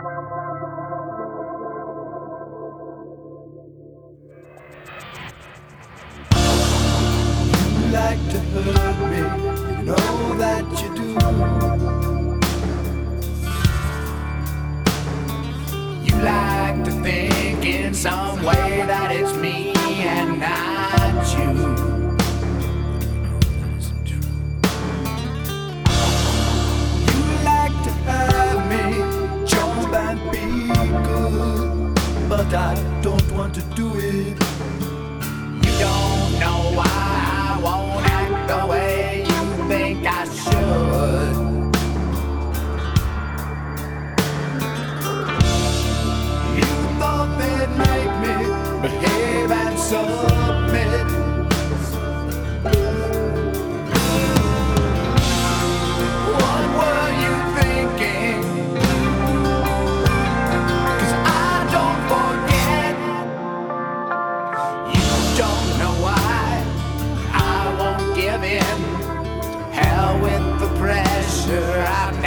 You like to hurt me, you know that you do. You like to think in some way that it's me and not you. You like to have me jump and be good, but I don't want to do it. You don't know why I won't act the way you think I should. You thought they'd make me behave and submit. What were you thinking? 'Cause I don't forget. You don't know why I won't give in. Hell with the pressure, I've